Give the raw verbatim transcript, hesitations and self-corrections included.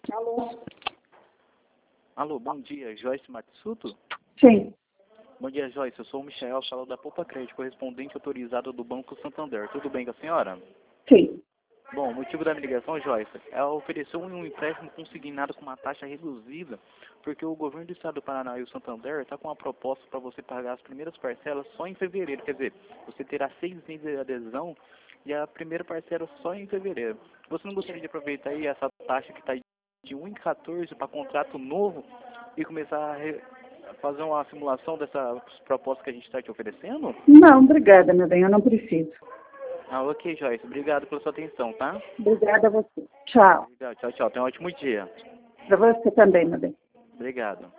Alô? Alô, bom dia, Joyce Matsuto? Sim. Bom dia, Joyce. Eu sou o Michel, falo da Poupa Crédito, correspondente autorizado do Banco Santander. Tudo bem com a senhora? Sim. Bom, o motivo da minha ligação, Joyce, é oferecer um empréstimo consignado com uma taxa reduzida, porque o governo do estado do Paraná e o Santander está com uma proposta para você pagar as primeiras parcelas só em fevereiro. Quer dizer, você terá seis meses de adesão e a primeira parcela só em fevereiro. Você não gostaria de aproveitar aí essa taxa que está de um vírgula quatorze para contrato novo e começar a re- fazer uma simulação dessas propostas que a gente está te oferecendo? Não, obrigada, meu bem, eu não preciso. Ah, ok, Joyce. Obrigado pela sua atenção, tá? Obrigada a você. Tchau. Obrigado. Tchau, tchau. Tenha um ótimo dia. Para você também, meu bem. Obrigado.